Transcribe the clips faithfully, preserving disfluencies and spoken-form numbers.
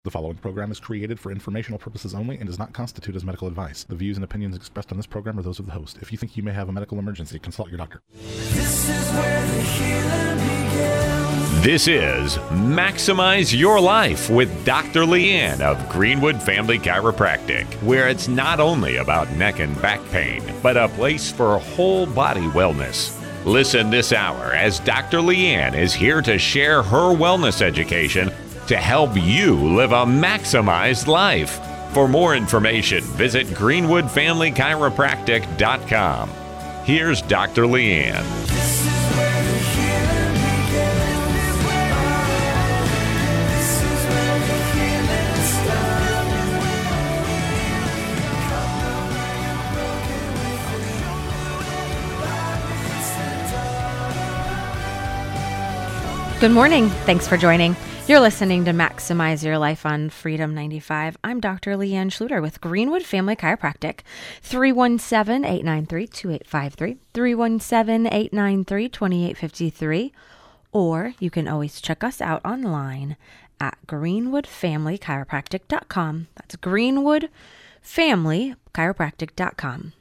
The following program is created for informational purposes only and does not constitute as medical advice. The views and opinions expressed on this program are those of the host. If you think you may have a medical emergency, consult your doctor. This is where the healing begins. This is Maximize Your Life with Doctor Leanne of Greenwood Family Chiropractic, where it's not only about neck and back pain, but a place for whole body wellness. Listen this hour as Doctor Leanne is here to share her wellness education to help you live a maximized life. For more information, visit greenwood family chiropractic dot com. Here's Doctor Leanne. This is where the healing begins. This is where the healing starts. Good morning. Thanks for joining. You're listening to Maximize Your Life on Freedom ninety-five. I'm Doctor Leanne Schluter with Greenwood Family Chiropractic. three one seven, eight nine three, two eight five three, three one seven, eight nine three, two eight five three, or you can always check us out online at greenwood family chiropractic dot com. That's greenwood family chiropractic dot com.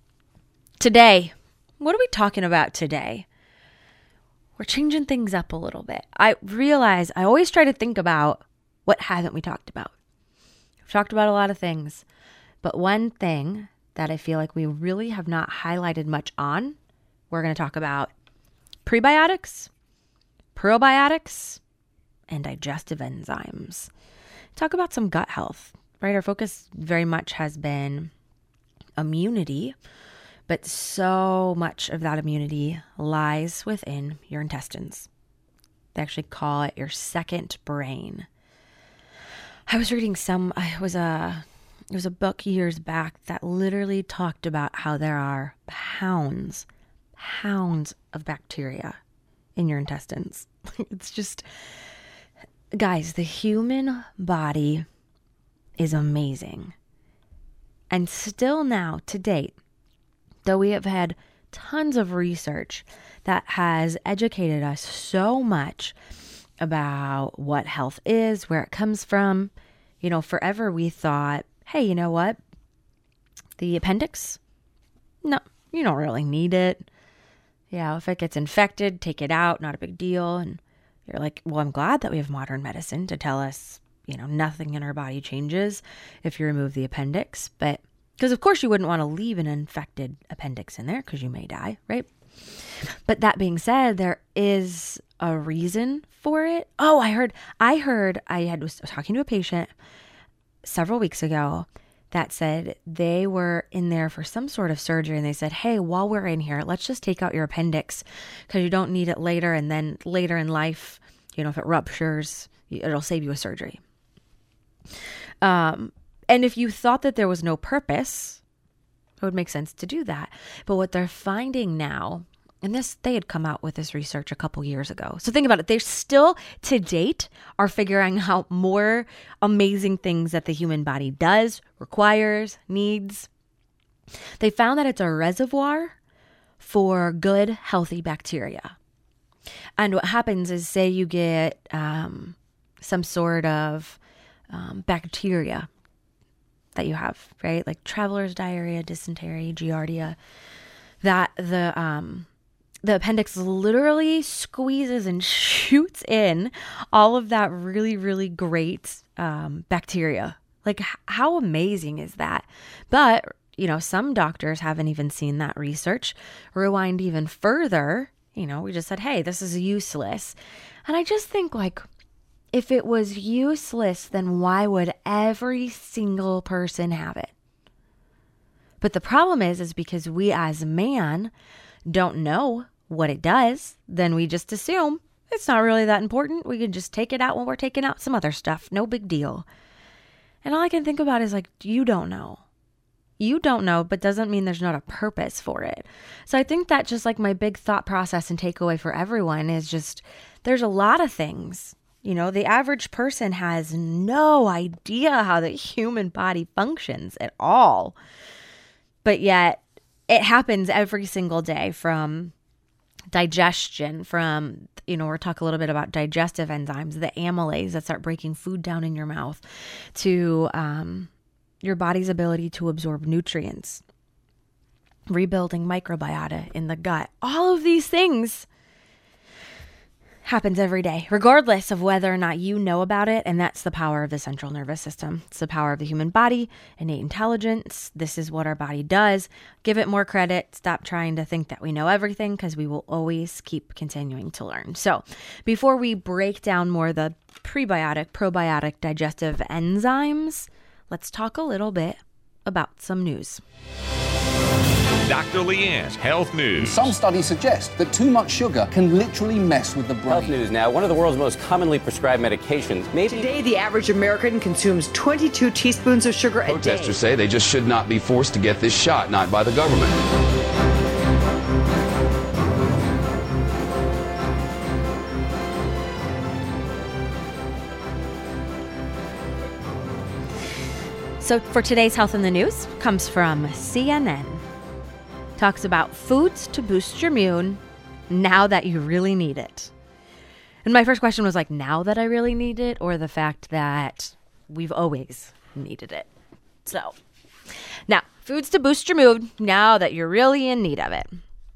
Today, what are we talking about today? We're changing things up a little bit. I realize I always try to think about what haven't we talked about. We've talked about a lot of things, but one thing that I feel like we really have not highlighted much on, we're going to talk about prebiotics, probiotics, and digestive enzymes. Talk about some gut health, right? Our focus very much has been immunity, but so much of that immunity lies within your intestines. They actually call it your second brain. I was reading some, it was a, it was a book years back that literally talked about how there are pounds, pounds of bacteria in your intestines. It's just, guys, the human body is amazing. And still now, to date, though we have had tons of research that has educated us so much about what health is, where it comes from, you know, forever we thought, hey, you know what? The appendix? No, you don't really need it. Yeah, if it gets infected, take it out, not a big deal. And you're like, well, I'm glad that we have modern medicine to tell us, you know, nothing in our body changes if you remove the appendix. But because, of course, you wouldn't want to leave an infected appendix in there because you may die, right? But that being said, there is a reason for it. Oh, I heard, I heard, I had was talking to a patient several weeks ago that said they were in there for some sort of surgery. And they said, hey, while we're in here, let's just take out your appendix because you don't need it later. And then later in life, you know, if it ruptures, it'll save you a surgery. Um, And if you thought that there was no purpose, it would make sense to do that. But what they're finding now, and this they had come out with this research a couple years ago. So think about it. They still, to date, are figuring out more amazing things that the human body does, requires, needs. They found that it's a reservoir for good, healthy bacteria. And what happens is, say you get um, some sort of um, bacteria that you have, right? Like traveler's diarrhea, dysentery, giardia, that the um, the appendix literally squeezes and shoots in all of that really, really great um, bacteria. Like, h- how amazing is that? But, you know, some doctors haven't even seen that research. Rewind even further, you know, we just said, hey, this is useless. And I just think, like, if it was useless, then why would every single person have it? But the problem is, is because we as man don't know what it does, then we just assume it's not really that important. We can just take it out when we're taking out some other stuff. No big deal. And all I can think about is like, you don't know. You don't know, but doesn't mean there's not a purpose for it. So I think that just like my big thought process and takeaway for everyone is just, there's a lot of things. You know, the average person has no idea how the human body functions at all. But yet it happens every single day, from digestion from, you know, we'll talk a little bit about digestive enzymes, the amylase that start breaking food down in your mouth, to um, your body's ability to absorb nutrients, rebuilding microbiota in the gut. All of these things happens every day, regardless of whether or not you know about it. And that's the power of the central nervous system. It's the power of the human body, innate intelligence. This is what our body does. Give it more credit. Stop trying to think that we know everything, because we will always keep continuing to learn. So before we break down more the prebiotic, probiotic, digestive enzymes, let's talk a little bit about some news. Doctor Leanne's Health News. Some studies suggest that too much sugar can literally mess with the brain. Health News now, one of the world's most commonly prescribed medications. Maybe Today, the average American consumes twenty-two teaspoons of sugar a day. Protesters say they just should not be forced to get this shot, not by the government. So for today's Health in the News comes from C N N. Talks about foods to boost your immune now that you really need it. And my first question was like, now that I really need it, or the fact that we've always needed it? So now, foods to boost your mood now that you're really in need of it.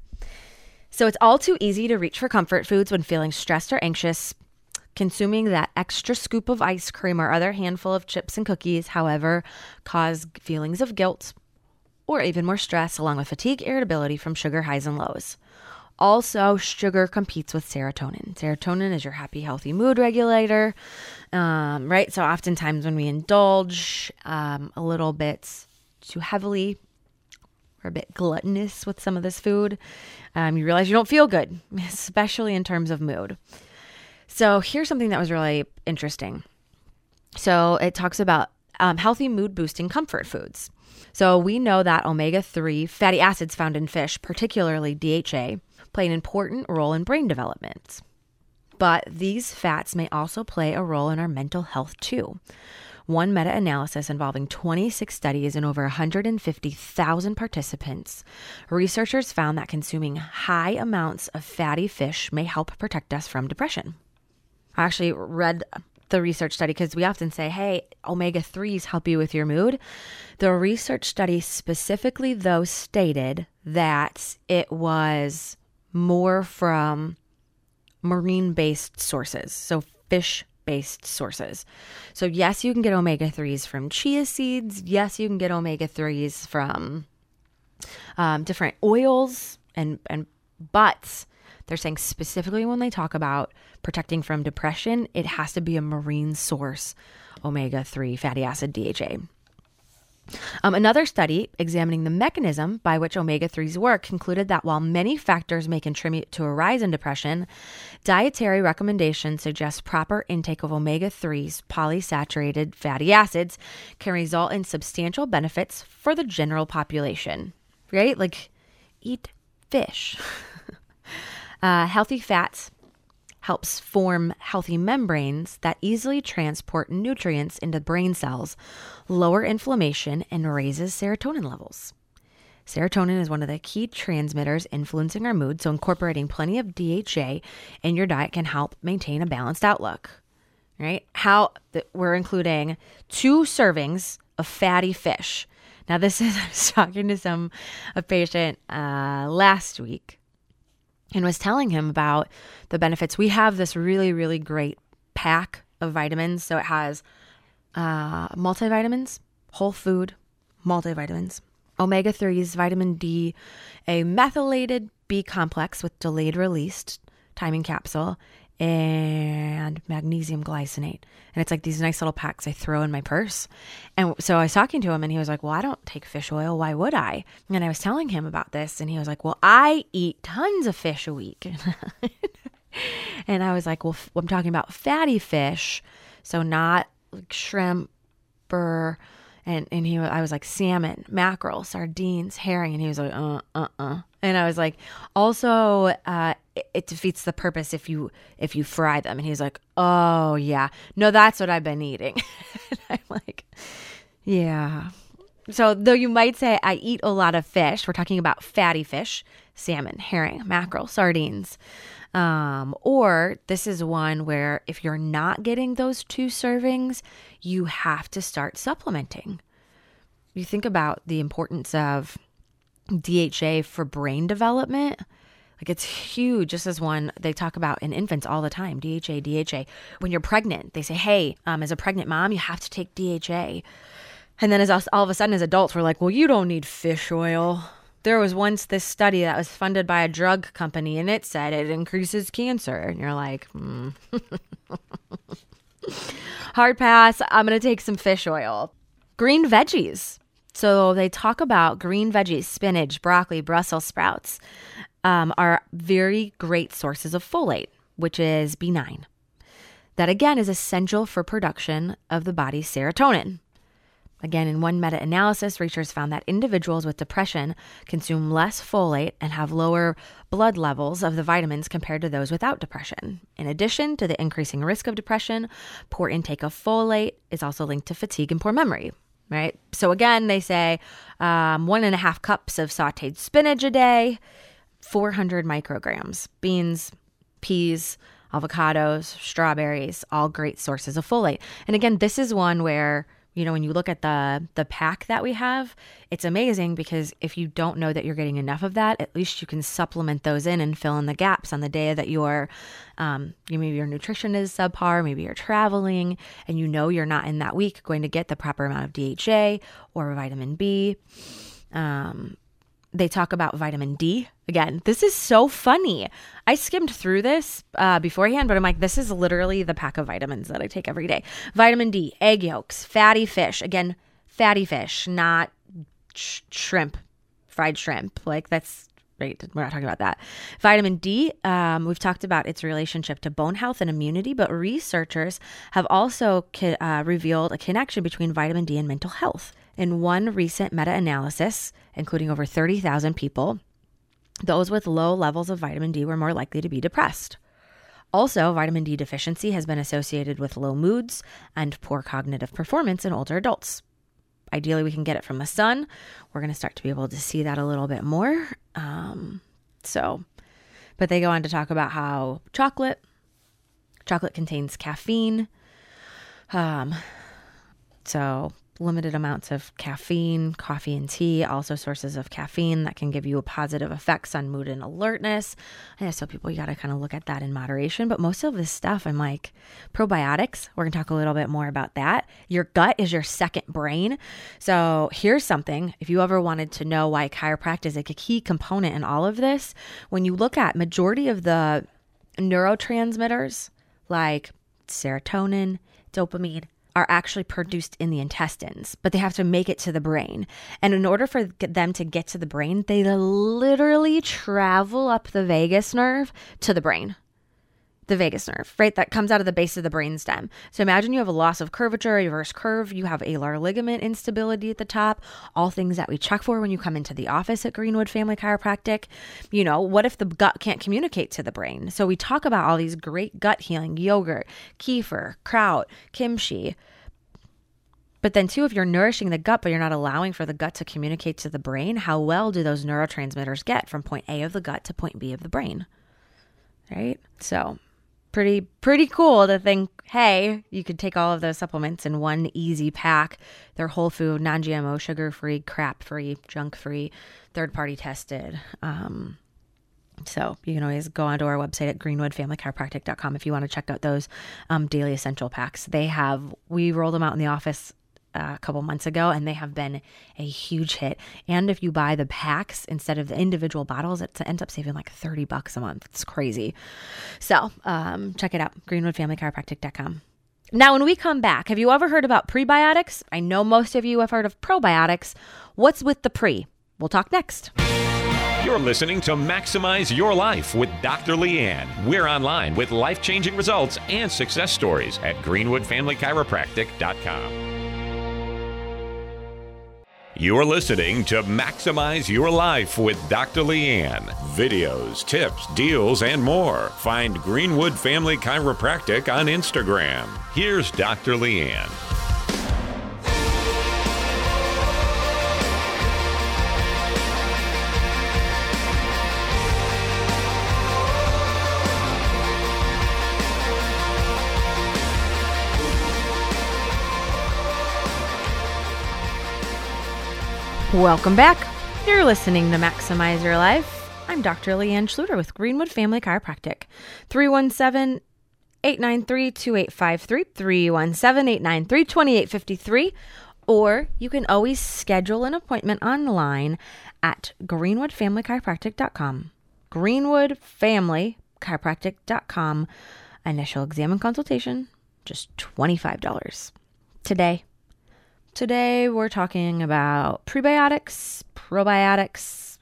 So it's all too easy to reach for comfort foods when feeling stressed or anxious. Consuming that extra scoop of ice cream or other handful of chips and cookies, however, cause feelings of guilt or even more stress, along with fatigue, irritability from sugar highs and lows. Also, sugar competes with serotonin. Serotonin is your happy, healthy mood regulator, um, right? So oftentimes when we indulge um, a little bit too heavily, or a bit gluttonous with some of this food, um, you realize you don't feel good, especially in terms of mood. So here's something that was really interesting. So it talks about um, healthy mood boosting comfort foods. So we know that omega three fatty acids found in fish, particularly D H A, play an important role in brain development. But these fats may also play a role in our mental health too. One meta-analysis involving twenty-six studies and over one hundred fifty thousand participants, researchers found that consuming high amounts of fatty fish may help protect us from depression. I actually read the research study because we often say, hey, omega threes help you with your mood. The research study specifically, though, stated that it was more from marine-based sources, so fish-based sources. So yes, you can get omega threes from chia seeds. Yes, you can get omega threes from um, different oils, and and but they're saying specifically when they talk about protecting from depression, it has to be a marine source, omega three fatty acid D H A. Um, another study examining the mechanism by which omega threes work concluded that while many factors may contribute to a rise in depression, dietary recommendations suggest proper intake of omega threes, polysaturated fatty acids, can result in substantial benefits for the general population, right? Like, eat fish. uh, healthy fats helps form healthy membranes that easily transport nutrients into brain cells, lower inflammation, and raises serotonin levels. Serotonin is one of the key transmitters influencing our mood, so incorporating plenty of D H A in your diet can help maintain a balanced outlook, right? How th- we're including two servings of fatty fish. Now, this is, I was talking to some, a patient uh, last week, and was telling him about the benefits. We have this really, really great pack of vitamins. So it has uh, multivitamins, whole food multivitamins, omega threes, vitamin D, a methylated B complex with delayed release timing capsule, and magnesium glycinate. And it's like these nice little packs I throw in my purse. And so I was talking to him and he was like, well, I don't take fish oil. Why would I? And I was telling him about this and he was like, well, I eat tons of fish a week. And I was like, well, I'm talking about fatty fish. So not like shrimp or, and, and he, I was like salmon, mackerel, sardines, herring. And he was like, uh, uh, uh. And I was like, also, uh, it, it defeats the purpose if you if you fry them. And he's like, oh, yeah. No, that's what I've been eating. And I'm like, yeah. So though you might say I eat a lot of fish, we're talking about fatty fish, salmon, herring, mackerel, sardines. Um, or this is one where if you're not getting those two servings, you have to start supplementing. You think about the importance of D H A for brain development. Like it's huge. Just as one they talk about in infants all the time, D H A, D H A. When you're pregnant, they say, hey, um, as a pregnant mom, you have to take D H A. And then as us, all of a sudden as adults, we're like, well, you don't need fish oil. There was once this study that was funded by a drug company and it said it increases cancer. And you're like, hmm. Hard pass. I'm going to take some fish oil. Green veggies. So they talk about green veggies, spinach, broccoli, Brussels sprouts, um, are very great sources of folate, which is B nine. That again is essential for production of the body's serotonin. Again, in one meta-analysis, researchers found that individuals with depression consume less folate and have lower blood levels of the vitamins compared to those without depression. In addition to the increasing risk of depression, poor intake of folate is also linked to fatigue and poor memory. Right? So again, they say um, one and a half cups of sauteed spinach a day, four hundred micrograms. Beans, peas, avocados, strawberries, all great sources of folate. And again, this is one where, you know, when you look at the the pack that we have, it's amazing because if you don't know that you're getting enough of that, at least you can supplement those in and fill in the gaps on the day that you're, um, you maybe your nutrition is subpar, maybe you're traveling, and you know you're not in that week going to get the proper amount of D H A or vitamin B. Um, They talk about vitamin D. Again, this is so funny. I skimmed through this uh, beforehand, but I'm like, this is literally the pack of vitamins that I take every day. Vitamin D, egg yolks, fatty fish. Again, fatty fish, not sh- shrimp, fried shrimp. Like that's, right, we're not talking about that. Vitamin D, um, we've talked about its relationship to bone health and immunity, but researchers have also co- uh, revealed a connection between vitamin D and mental health. In one recent meta-analysis, including over thirty thousand people, those with low levels of vitamin D were more likely to be depressed. Also, vitamin D deficiency has been associated with low moods and poor cognitive performance in older adults. Ideally, we can get it from the sun. We're going to start to be able to see that a little bit more. Um, so, but they go on to talk about how chocolate, chocolate contains caffeine. Um, so limited amounts of caffeine, coffee and tea, also sources of caffeine that can give you a positive effects on mood and alertness. I just tell people you got to kind of look at that in moderation. But most of this stuff, I'm like, probiotics, we're going to talk a little bit more about that. Your gut is your second brain. So here's something, if you ever wanted to know why chiropractic is a key component in all of this, when you look at majority of the neurotransmitters like serotonin, dopamine, are actually produced in the intestines, but they have to make it to the brain. And in order for them to get to the brain, they literally travel up the vagus nerve to the brain. The vagus nerve, right? That comes out of the base of the brainstem. So imagine you have a loss of curvature, a reverse curve, you have alar ligament instability at the top, all things that we check for when you come into the office at Greenwood Family Chiropractic. You know, what if the gut can't communicate to the brain? So we talk about all these great gut healing, yogurt, kefir, kraut, kimchi. But then too, if you're nourishing the gut, but you're not allowing for the gut to communicate to the brain, how well do those neurotransmitters get from point A of the gut to point B of the brain? Right? So pretty, pretty cool to think, hey, you could take all of those supplements in one easy pack. They're whole food, non-G M O, sugar-free, crap-free, junk-free, third-party tested. Um, so you can always go onto our website at greenwood family chiropractic dot com if you want to check out those um, daily essential packs. They have, we rolled them out in the office a couple months ago, and they have been a huge hit. And if you buy the packs instead of the individual bottles, it ends up saving like thirty bucks a month. It's crazy. So um, check it out, greenwood family chiropractic dot com. Now, when we come back, have you ever heard about prebiotics? I know most of you have heard of probiotics. What's with the pre? We'll talk next. You're listening to Maximize Your Life with Doctor Leanne. We're online with life-changing results and success stories at greenwood family chiropractic dot com. You're listening to Maximize Your Life with Doctor Leanne. Videos, tips, deals, and more. Find Greenwood Family Chiropractic on Instagram. Here's Doctor Leanne. Welcome back. You're listening to Maximize Your Life. I'm Doctor Leanne Schluter with Greenwood Family Chiropractic. three one seven, eight nine three, two eight five three, three one seven, eight nine three, two eight five three, or you can always schedule an appointment online at greenwood family chiropractic dot com. greenwood family chiropractic dot com. Initial exam and consultation, just twenty-five dollars. Today, Today, we're talking about prebiotics, probiotics,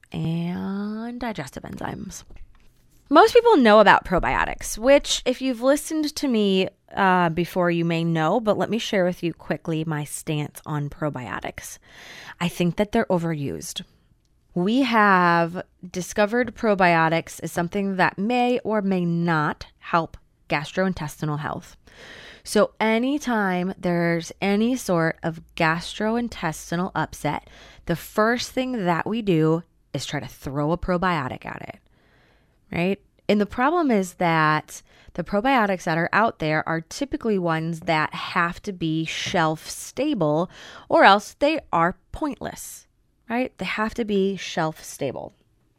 and digestive enzymes. Most people know about probiotics, which if you've listened to me uh, before, you may know, but let me share with you quickly my stance on probiotics. I think that they're overused. We have discovered probiotics as something that may or may not help gastrointestinal health. So anytime there's any sort of gastrointestinal upset, the first thing that we do is try to throw a probiotic at it, right? And the problem is that the probiotics that are out there are typically ones that have to be shelf stable, or else they are pointless, right? They have to be shelf stable.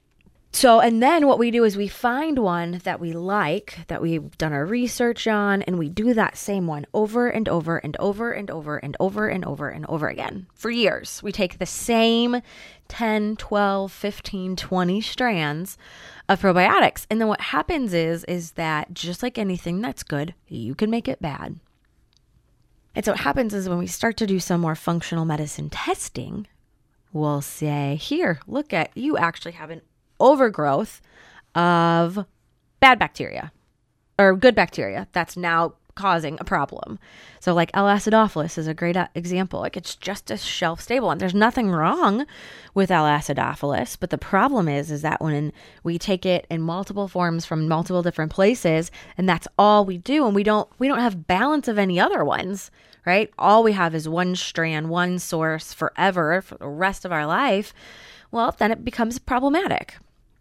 So, and then what we do is we find one that we like, that we've done our research on, and we do that same one over and over and over and over and over and over and over again for years. We take the same ten, twelve, fifteen, twenty strands of probiotics. And then what happens is, is that just like anything that's good, you can make it bad. And so what happens is when we start to do some more functional medicine testing, we'll say, here, look at, you actually have an overgrowth of bad bacteria or good bacteria that's now causing a problem. So like L-acidophilus is a great example. Like it's just a shelf stable and there's nothing wrong with L-acidophilus. But the problem is, is that when we take it in multiple forms from multiple different places and that's all we do, and we don't, we don't have balance of any other ones, right? All we have is one strand, one source forever for the rest of our life. Well, then it becomes problematic.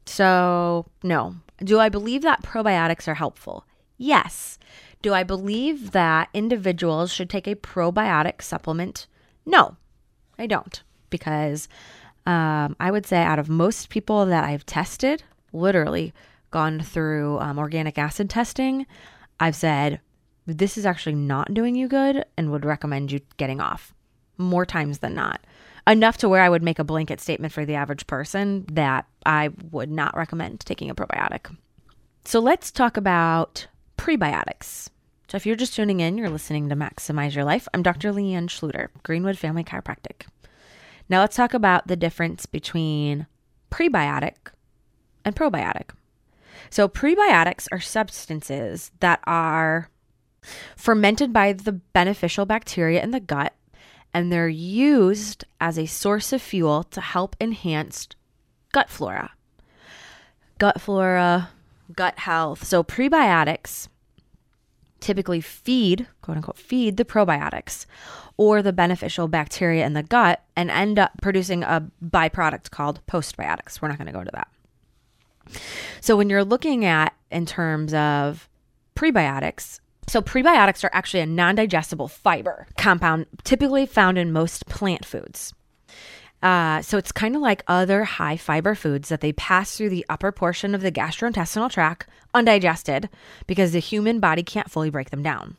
So, no. Do I believe that probiotics are helpful? Yes. Do I believe that individuals should take a probiotic supplement? No, I don't. Because um, I would say out of most people that I've tested, literally gone through um, organic acid testing, I've said, this is actually not doing you good and would recommend you getting off more times than not. Enough to where I would make a blanket statement for the average person that I would not recommend taking a probiotic. So let's talk about prebiotics. So if you're just tuning in, you're listening to Maximize Your Life. I'm Doctor Leanne Schluter, Greenwood Family Chiropractic. Now let's talk about the difference between prebiotic and probiotic. So prebiotics are substances that are fermented by the beneficial bacteria in the gut, and they're used as a source of fuel to help enhance gut flora. Gut flora, gut health. So prebiotics typically feed, quote unquote, feed the probiotics or the beneficial bacteria in the gut and end up producing a byproduct called postbiotics. We're not going to go to that. So when you're looking at in terms of prebiotics, so prebiotics are actually a non-digestible fiber compound typically found in most plant foods. Uh, so it's kind of like other high fiber foods that they pass through the upper portion of the gastrointestinal tract undigested because the human body can't fully break them down.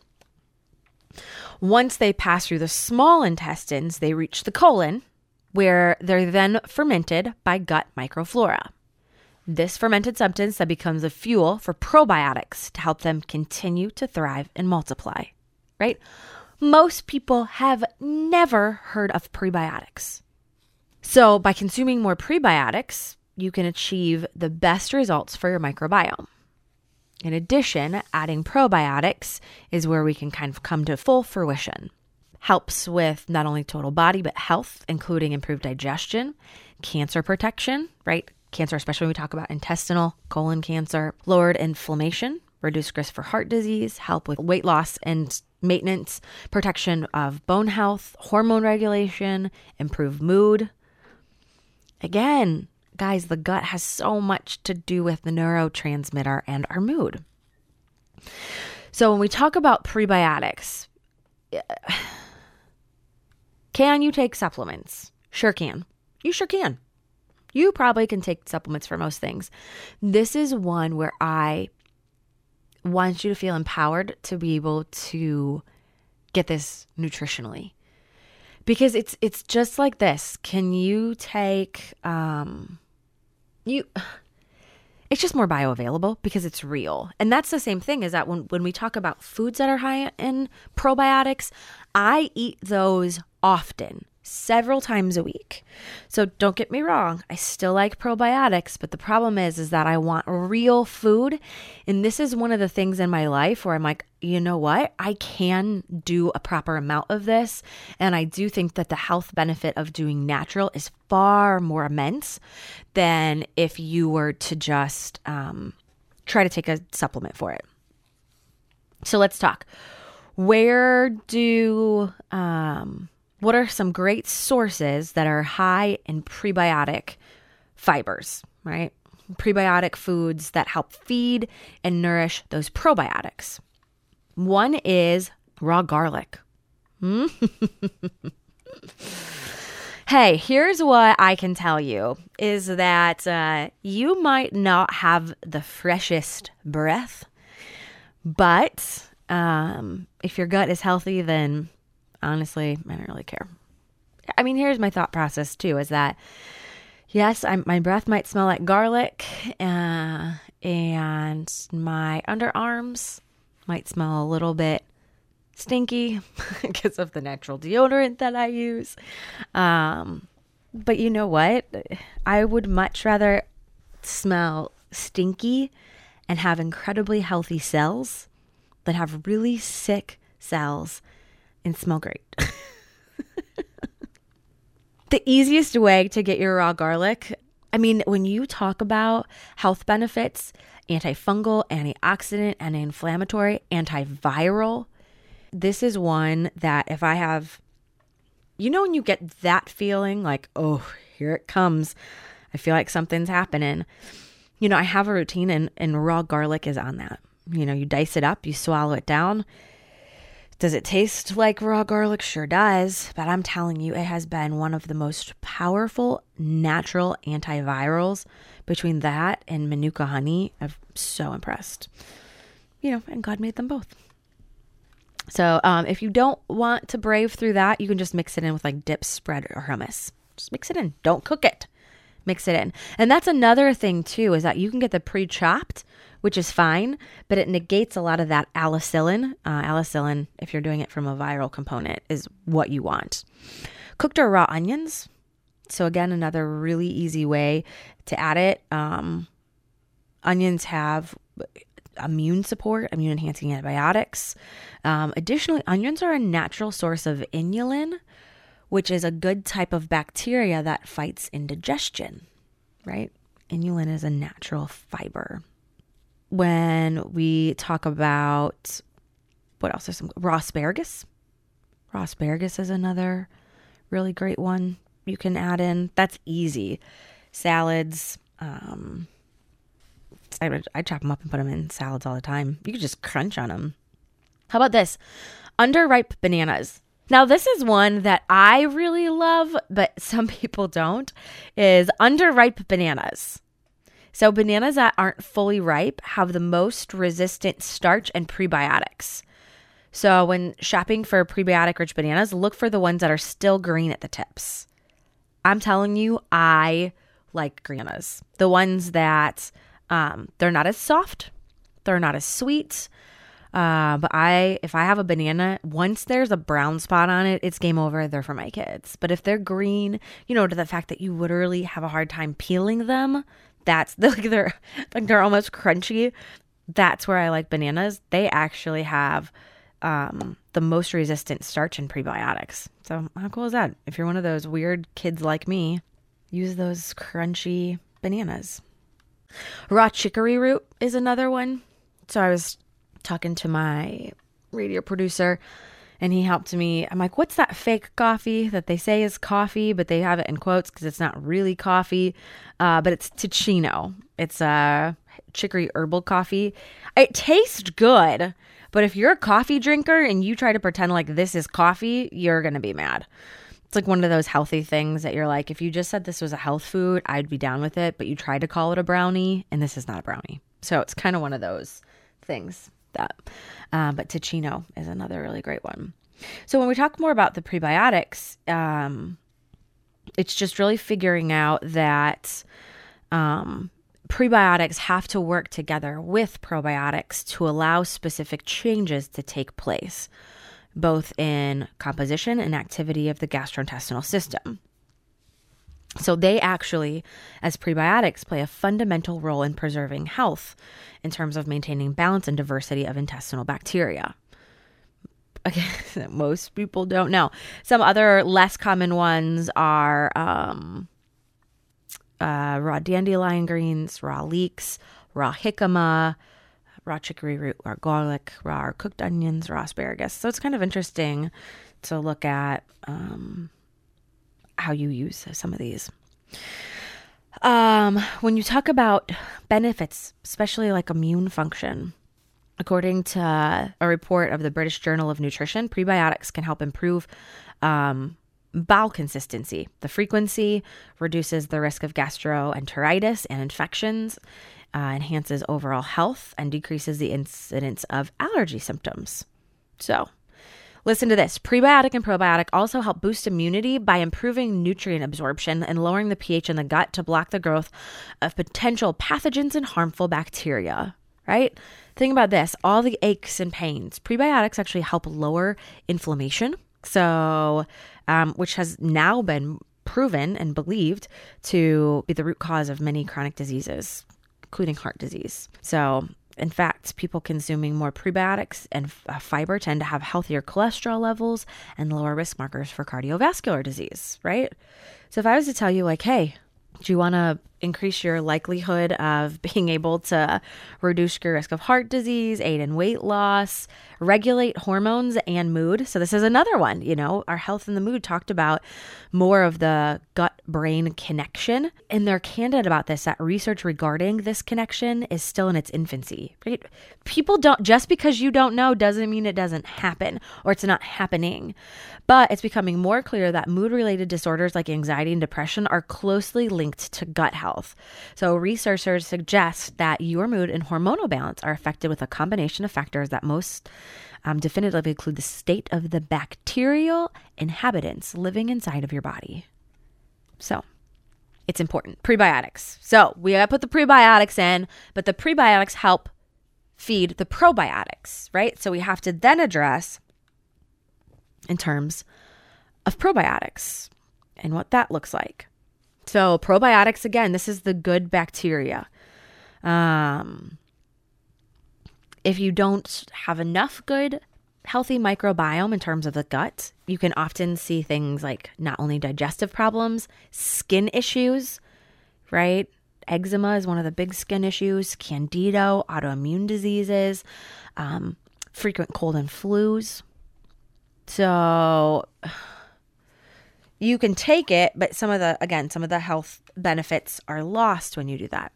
Once they pass through the small intestines, they reach the colon, where they're then fermented by gut microflora. This fermented substance that becomes a fuel for probiotics to help them continue to thrive and multiply, right? Most people have never heard of prebiotics. So by consuming more prebiotics, you can achieve the best results for your microbiome. In addition, adding probiotics is where we can kind of come to full fruition. Helps with not only total body, but health, including improved digestion, cancer protection, right? Cancer, especially when we talk about intestinal, colon cancer, lowered inflammation, reduced risk for heart disease, help with weight loss and maintenance, protection of bone health, hormone regulation, improved mood. Again, guys, the gut has so much to do with the neurotransmitter and our mood. So when we talk about prebiotics, can you take supplements? Sure can. You sure can. You probably can take supplements for most things. This is one where I want you to feel empowered to be able to get this nutritionally. Because it's it's just like this. Can you take um you it's just more bioavailable because it's real. And that's the same thing is that when, when we talk about foods that are high in probiotics, I eat those often, several times a week. So don't get me wrong, I still like probiotics, but the problem is, is that I want real food. And this is one of the things in my life where I'm like, you know what? I can do a proper amount of this. And I do think that the health benefit of doing natural is far more immense than if you were to just um, try to take a supplement for it. So let's talk. Where do, um, what are some great sources that are high in prebiotic fibers, right? Prebiotic foods that help feed and nourish those probiotics. One is raw garlic. Hmm? Hey, here's what I can tell you is that uh, you might not have the freshest breath, but um, if your gut is healthy, then honestly, I don't really care. I mean, here's my thought process too, is that yes, I'm, my breath might smell like garlic uh, and my underarms might smell a little bit stinky because of the natural deodorant that I use. Um, but you know what? I would much rather smell stinky and have incredibly healthy cells than have really sick cells and smell great. The easiest way to get your raw garlic, I mean, when you talk about health benefits, antifungal, antioxidant, anti-inflammatory, antiviral, this is one that if I have, you know, when you get that feeling like, oh, here it comes, I feel like something's happening. You know, I have a routine and, and raw garlic is on that. You know, you dice it up, you swallow it down. Does it taste like raw garlic? Sure does. But I'm telling you, it has been one of the most powerful natural antivirals. Between that and Manuka honey, I'm so impressed. You know, and God made them both. So um, if you don't want to brave through that, you can just mix it in with like dip, spread, or hummus. Just mix it in. Don't cook it. Mix it in. And that's another thing too, is that you can get the pre-chopped, which is fine, but it negates a lot of that alicillin. Uh, alicillin, if you're doing it from a viral component, is what you want. Cooked or raw onions. So again, another really easy way to add it. Um, onions have immune support, immune enhancing antibiotics. Um, additionally, onions are a natural source of inulin, which is a good type of bacteria that fights indigestion, right? Inulin is a natural fiber. When we talk about, what else? There's some raw asparagus. Raw asparagus is another really great one you can add in. That's easy. Salads, um, I, would, I chop them up and put them in salads all the time. You could just crunch on them. How about this? Underripe bananas. Now, this is one that I really love, but some people don't, is underripe bananas. So bananas that aren't fully ripe have the most resistant starch and prebiotics. So when shopping for prebiotic-rich bananas, look for the ones that are still green at the tips. I'm telling you, I like bananas. The ones that um, they're not as soft, they're not as sweet. Uh, but I, if I have a banana, once there's a brown spot on it, it's game over. They're for my kids. But if they're green, you know, to the fact that you literally have a hard time peeling them, that's like they're like they're almost crunchy. That's where I like bananas. They actually have um, the most resistant starch and prebiotics. So how cool is that? If you're one of those weird kids like me, use those crunchy bananas. Raw chicory root is another one. So I was talking to my radio producer and he helped me. I'm like, what's that fake coffee that they say is coffee, but they have it in quotes because it's not really coffee, uh, but it's Ticino. It's a chicory herbal coffee. It tastes good, but if you're a coffee drinker and you try to pretend like this is coffee, you're going to be mad. It's like one of those healthy things that you're like, if you just said this was a health food, I'd be down with it. But you tried to call it a brownie, and this is not a brownie. So it's kind of one of those things that, uh, but Ticino is another really great one. So when we talk more about the prebiotics, um, it's just really figuring out that um, prebiotics have to work together with probiotics to allow specific changes to take place, both in composition and activity of the gastrointestinal system. So they actually, as prebiotics, play a fundamental role in preserving health in terms of maintaining balance and diversity of intestinal bacteria. Again, most people don't know. Some other less common ones are um, uh, raw dandelion greens, raw leeks, raw jicama, raw chicory root, raw garlic, raw cooked onions, raw asparagus. So it's kind of interesting to look at um, how you use some of these. Um, when you talk about benefits, especially like immune function, according to a report of the British Journal of Nutrition, prebiotics can help improve um, bowel consistency. The frequency reduces the risk of gastroenteritis and infections, uh, enhances overall health, and decreases the incidence of allergy symptoms. So, listen to this. Prebiotic and probiotic also help boost immunity by improving nutrient absorption and lowering the pH in the gut to block the growth of potential pathogens and harmful bacteria, right? Think about this, all the aches and pains. Prebiotics actually help lower inflammation, so um, which has now been proven and believed to be the root cause of many chronic diseases, including heart disease. So in fact, people consuming more prebiotics and uh, fiber tend to have healthier cholesterol levels and lower risk markers for cardiovascular disease, right? So if I was to tell you like, hey, do you want to increase your likelihood of being able to reduce your risk of heart disease, aid in weight loss, regulate hormones and mood? So this is another one, you know, our Health and the Mood talked about more of the gut-brain connection. And they're candid about this, that research regarding this connection is still in its infancy, right? People don't, just because you don't know doesn't mean it doesn't happen or it's not happening. But it's becoming more clear that mood-related disorders like anxiety and depression are closely linked to gut health. So researchers suggest that your mood and hormonal balance are affected with a combination of factors that most um, definitively include the state of the bacterial inhabitants living inside of your body. So it's important. Prebiotics. So we gotta put the prebiotics in, but the prebiotics help feed the probiotics, right? So we have to then address in terms of probiotics and what that looks like. So probiotics, again, this is the good bacteria. Um, if you don't have enough good, healthy microbiome in terms of the gut, you can often see things like not only digestive problems, skin issues, right? Eczema is one of the big skin issues, candida, autoimmune diseases, um, frequent cold and flus. So you can take it, but some of the, again, some of the health benefits are lost when you do that.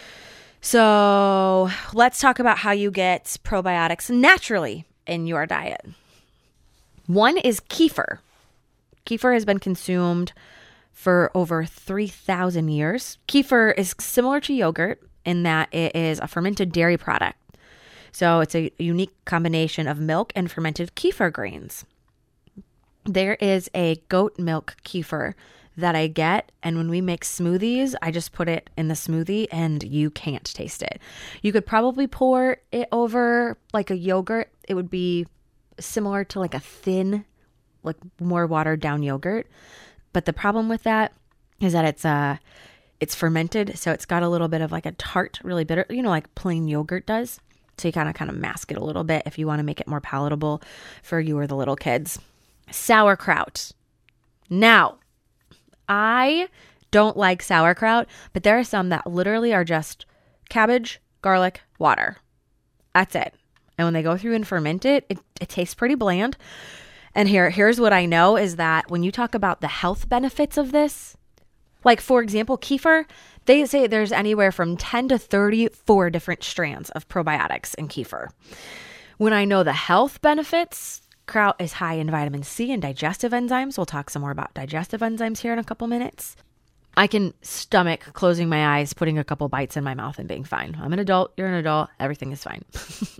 So let's talk about how you get probiotics naturally in your diet. One is kefir. Kefir has been consumed for over three thousand years. Kefir is similar to yogurt in that it is a fermented dairy product. So it's a unique combination of milk and fermented kefir grains. There is a goat milk kefir that I get, and when we make smoothies, I just put it in the smoothie and you can't taste it. You could probably pour it over like a yogurt. It would be similar to like a thin, like more watered down yogurt. But the problem with that is that it's uh it's fermented, so it's got a little bit of like a tart, really bitter, you know, like plain yogurt does. So you kind of kind of mask it a little bit if you want to make it more palatable for you or the little kids. Sauerkraut. Now, I don't like sauerkraut, but there are some that literally are just cabbage, garlic, water. That's it. And when they go through and ferment it, it, it tastes pretty bland. And here, here's what I know is that when you talk about the health benefits of this, like for example, kefir, they say there's anywhere from ten to thirty-four different strands of probiotics in kefir. When I know the health benefits, kraut is high in vitamin C and digestive enzymes. We'll talk some more about digestive enzymes here in a couple minutes. I can stomach closing my eyes, putting a couple bites in my mouth and being fine. I'm an adult. You're an adult. Everything is fine.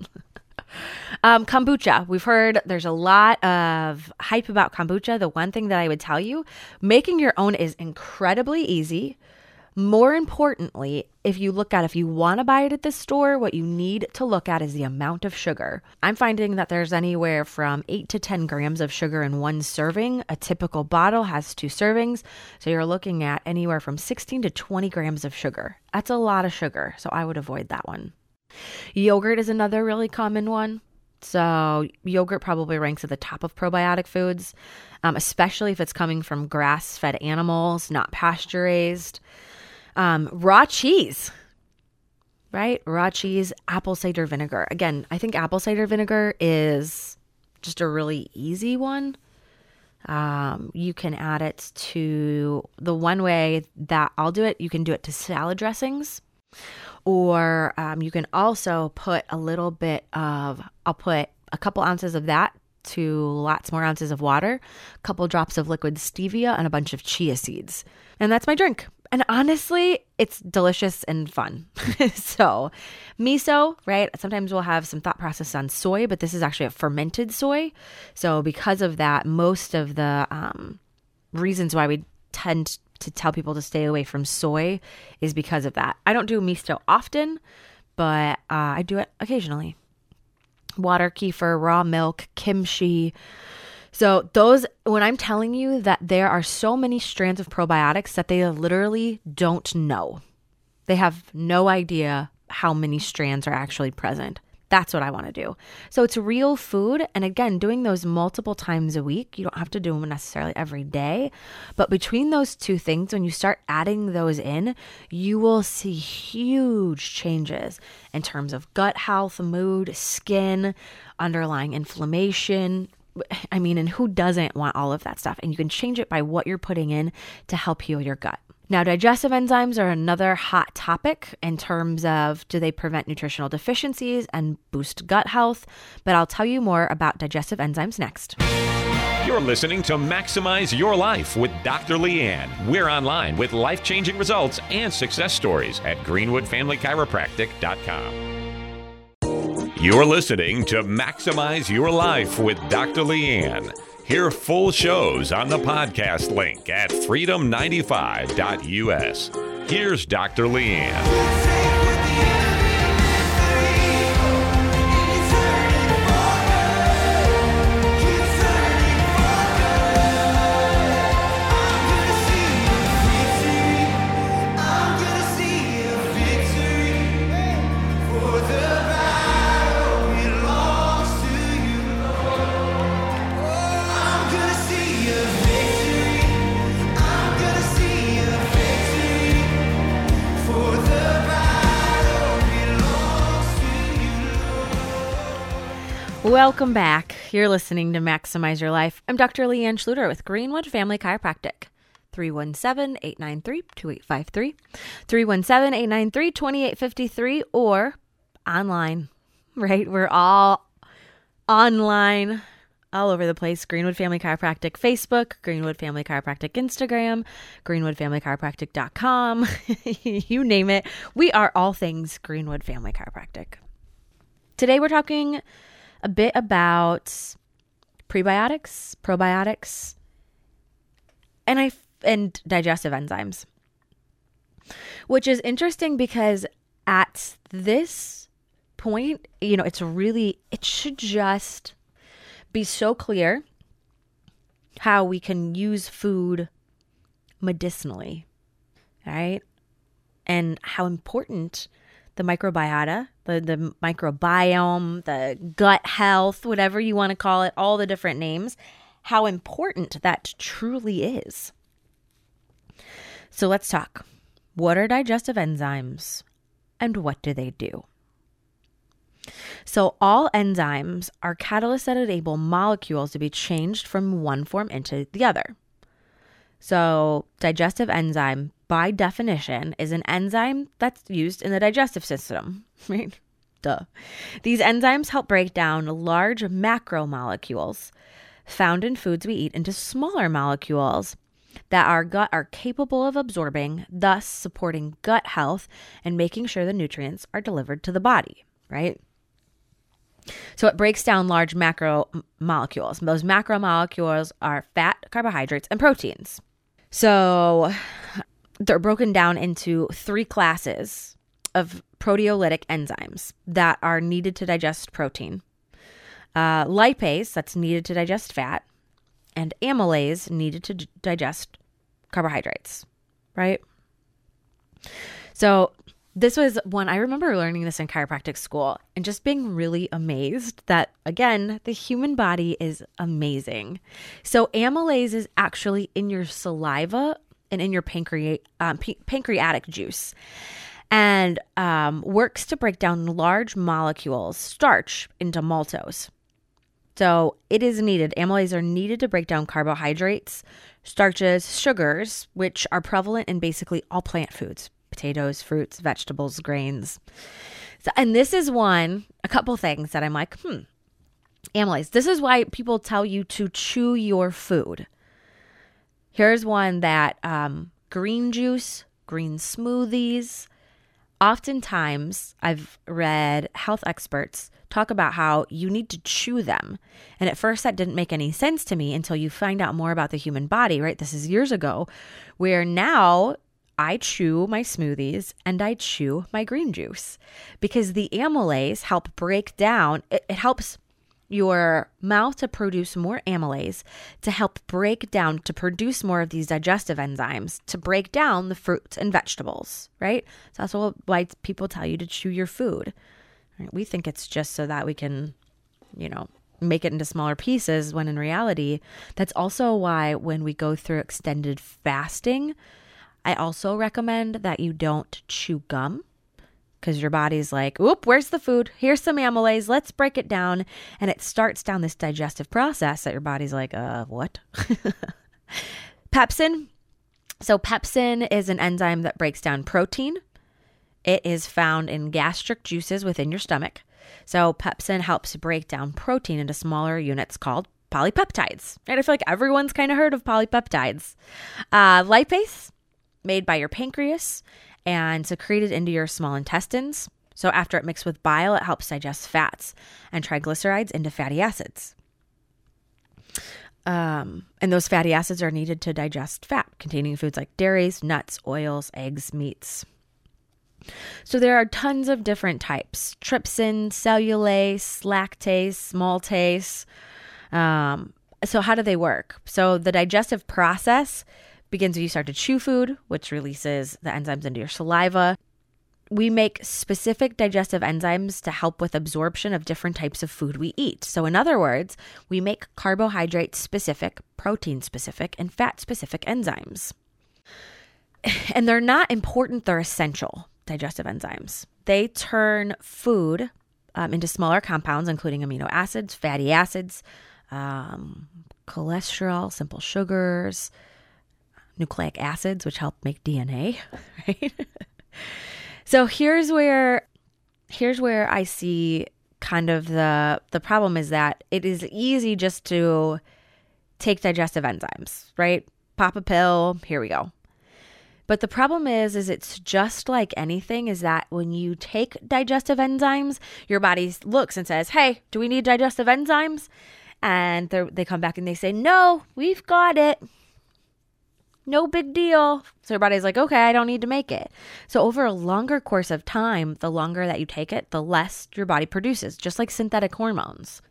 um, kombucha. We've heard there's a lot of hype about kombucha. The one thing that I would tell you, making your own is incredibly easy. More importantly, if you look at, if you want to buy it at the store, what you need to look at is the amount of sugar. I'm finding that there's anywhere from eight to ten grams of sugar in one serving. A typical bottle has two servings. So you're looking at anywhere from sixteen to twenty grams of sugar. That's a lot of sugar. So I would avoid that one. Yogurt is another really common one. So yogurt probably ranks at the top of probiotic foods, um, especially if it's coming from grass-fed animals, not pasture-raised. Um, raw cheese, right? Raw cheese, apple cider vinegar. Again, I think apple cider vinegar is just a really easy one. Um, you can add it to the one way that I'll do it. You can do it to salad dressings, or um, you can also put a little bit of, I'll put a couple ounces of that to lots more ounces of water, a couple drops of liquid stevia, and a bunch of chia seeds. And that's my drink. And honestly, it's delicious and fun. So miso, right? Sometimes we'll have some thought process on soy, but this is actually a fermented soy. So because of that, most of the um, reasons why we tend to tell people to stay away from soy is because of that. I don't do miso often, but uh, I do it occasionally. Water, kefir, raw milk, kimchi. So those, when I'm telling you that there are so many strands of probiotics that they literally don't know. They have no idea how many strands are actually present. That's what I want to do. So it's real food. And again, doing those multiple times a week, you don't have to do them necessarily every day. But between those two things, when you start adding those in, you will see huge changes in terms of gut health, mood, skin, underlying inflammation. I mean, and who doesn't want all of that stuff? And you can change it by what you're putting in to help heal your gut. Now, digestive enzymes are another hot topic in terms of, do they prevent nutritional deficiencies and boost gut health? But I'll tell you more about digestive enzymes next. You're listening to Maximize Your Life with Doctor Leanne. We're online with life-changing results and success stories at greenwood family chiropractic dot com. You're listening to Maximize Your Life with Doctor Leanne. Hear full shows on the podcast link at freedom ninety-five dot U S. Here's Doctor Leanne. Welcome back. You're listening to Maximize Your Life. I'm Doctor Leanne Schluter with Greenwood Family Chiropractic. three one seven, eight nine three, two eight five three, three one seven, eight nine three, two eight five three, or online, right? We're all online, all over the place. Greenwood Family Chiropractic Facebook, Greenwood Family Chiropractic Instagram, greenwood family chiropractic dot com, you name it. We are all things Greenwood Family Chiropractic. Today we're talking a bit about prebiotics, probiotics, and I and digestive enzymes, which is interesting because at this point, you know, it's really, it should just be so clear how we can use food medicinally, right? And how important the microbiota, the, the microbiome, the gut health, whatever you want to call it, all the different names, how important that truly is. So let's talk. What are digestive enzymes and what do they do? So all enzymes are catalysts that enable molecules to be changed from one form into the other. So digestive enzyme, by definition, is an enzyme that's used in the digestive system, right? Duh. These enzymes help break down large macromolecules found in foods we eat into smaller molecules that our gut are capable of absorbing, thus supporting gut health and making sure the nutrients are delivered to the body, right? So it breaks down large macro molecules. Those macromolecules are fat, carbohydrates, and proteins. So they're broken down into three classes of proteolytic enzymes that are needed to digest protein. Uh, lipase, that's needed to digest fat, and amylase, needed to d- digest carbohydrates, right? So this was one, I remember learning this in chiropractic school and just being really amazed that, again, the human body is amazing. So amylase is actually in your saliva and in your pancreas, um, p- pancreatic juice, and um, works to break down large molecules, starch, into maltose. So it is needed. Amylase are needed to break down carbohydrates, starches, sugars, which are prevalent in basically all plant foods. Potatoes, fruits, vegetables, grains. So, and this is one, a couple things that I'm like, hmm, amylase. This is why people tell you to chew your food. Here's one that um, green juice, green smoothies. Oftentimes, I've read health experts talk about how you need to chew them. And at first, that didn't make any sense to me until you find out more about the human body, right? This is years ago, where now I chew my smoothies and I chew my green juice because the amylase help break down, it, it helps your mouth to produce more amylase to help break down, to produce more of these digestive enzymes, to break down the fruits and vegetables, right? So that's why people tell you to chew your food. Right? We think it's just so that we can, you know, make it into smaller pieces, when in reality, that's also why when we go through extended fasting, I also recommend that you don't chew gum, because your body's like, oop, where's the food? Here's some amylase. Let's break it down. And it starts down this digestive process that your body's like, uh, what? Pepsin. So pepsin is an enzyme that breaks down protein. It is found in gastric juices within your stomach. So pepsin helps break down protein into smaller units called polypeptides. And I feel like everyone's kind of heard of polypeptides. Uh, lipase, made by your pancreas and secreted into your small intestines. So after it mixed with bile, it helps digest fats and triglycerides into fatty acids. Um, and those fatty acids are needed to digest fat, containing foods like dairies, nuts, oils, eggs, meats. So there are tons of different types: trypsin, cellulase, lactase, maltase. Um, so how do they work? So the digestive process begins when you start to chew food, which releases the enzymes into your saliva. We make specific digestive enzymes to help with absorption of different types of food we eat. So in other words, we make carbohydrate-specific, protein-specific, and fat-specific enzymes. And they're not important, they're essential digestive enzymes. They turn food um, into smaller compounds, including amino acids, fatty acids, um, cholesterol, simple sugars, nucleic acids, which help make D N A, right? So here's where here's where I see kind of the the problem is that it is easy just to take digestive enzymes, right? Pop a pill, here we go. But the problem is, is it's just like anything, is that when you take digestive enzymes, your body looks and says, hey, do we need digestive enzymes? And they come back and they say, no, we've got it. No big deal. So your body's like, okay, I don't need to make it. So over a longer course of time, the longer that you take it, the less your body produces, just like synthetic hormones.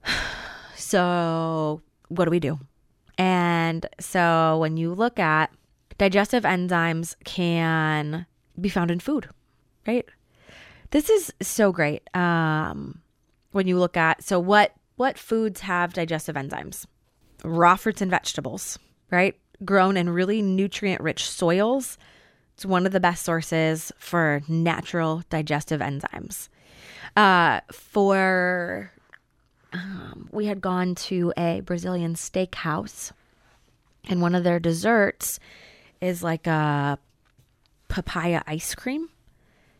So what do we do? And so when you look at digestive enzymes can be found in food, right? This is so great. Um, when you look at, so what, what foods have digestive enzymes? Raw fruits and vegetables, right? Grown in really nutrient-rich soils. It's one of the best sources for natural digestive enzymes. Uh, for, um, we had gone to a Brazilian steakhouse, and one of their desserts is like a papaya ice cream.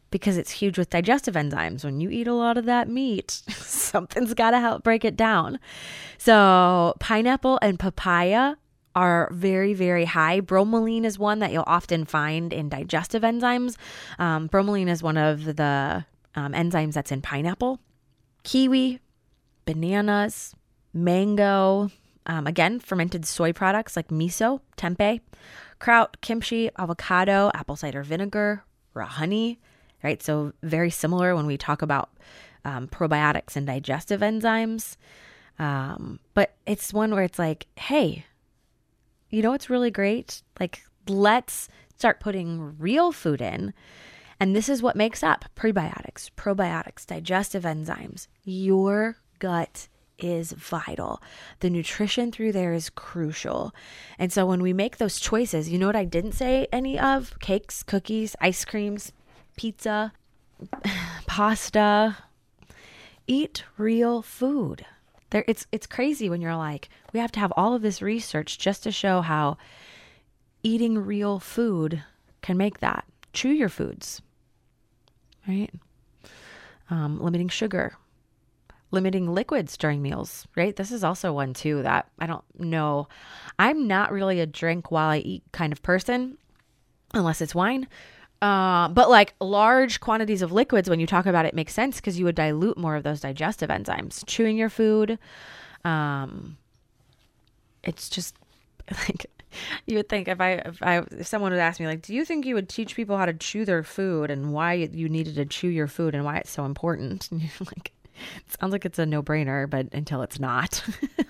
because it's huge with digestive enzymes. When you eat a lot of that meat, something's got to help break it down. So pineapple and papaya are very, very high. Bromelain is one that you'll often find in digestive enzymes. Um, bromelain is one of the um, enzymes that's in pineapple. Kiwi, bananas, mango, um, again, fermented soy products like miso, tempeh, kraut, kimchi, avocado, apple cider vinegar, raw honey, right? So very similar when we talk about um, probiotics and digestive enzymes. Um, but it's one where it's like, hey, you know what's really great? Like, let's start putting real food in. And this is what makes up prebiotics, probiotics, digestive enzymes. Your gut is vital. The nutrition through there is crucial. And so when we make those choices, you know what I didn't say any of? Cakes, cookies, ice creams, pizza, pasta. Eat real food. There, it's it's crazy when you're like, we have to have all of this research just to show how eating real food can make that. Chew your foods, right? Um, limiting sugar, limiting liquids during meals, right? This is also one too that I don't know. I'm not really a drink while I eat kind of person, unless it's wine. Uh, but like large quantities of liquids, when you talk about it, makes sense because you would dilute more of those digestive enzymes. Chewing your food, um, it's just like you would think if I if I if someone would ask me like, do you think you would teach people how to chew their food and why you needed to chew your food and why it's so important? And you're like, it sounds like it's a no-brainer, but until it's not.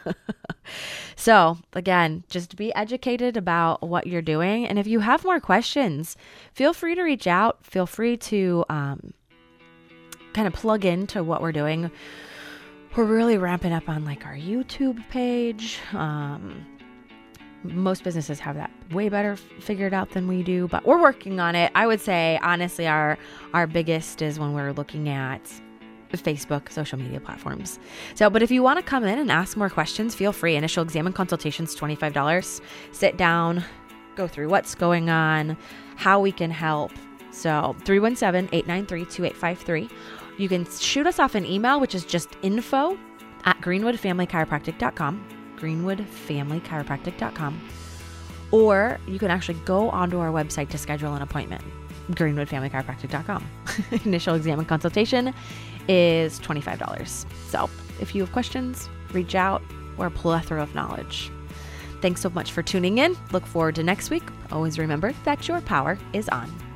So again, just be educated about what you're doing. And if you have more questions, feel free to reach out. Feel free to um, kind of plug into what we're doing. We're really ramping up on like our YouTube page. Um, most businesses have that way better figured out than we do, but we're working on it. I would say, honestly, our, our biggest is when we're looking at Facebook, social media platforms. So, but if you want to come in and ask more questions, feel free. Initial exam and consultations, twenty-five dollars. Sit down, go through what's going on, how we can help. So three one seven, eight nine three, two eight five three. You can shoot us off an email, which is just info at greenwood family chiropractic dot com, greenwood family chiropractic dot com. Or you can actually go onto our website to schedule an appointment, greenwood family chiropractic dot com. Initial exam and consultation is twenty-five dollars. So if you have questions, reach out. We're a plethora of knowledge. Thanks so much for tuning in. Look forward to next week. Always remember that your power is on.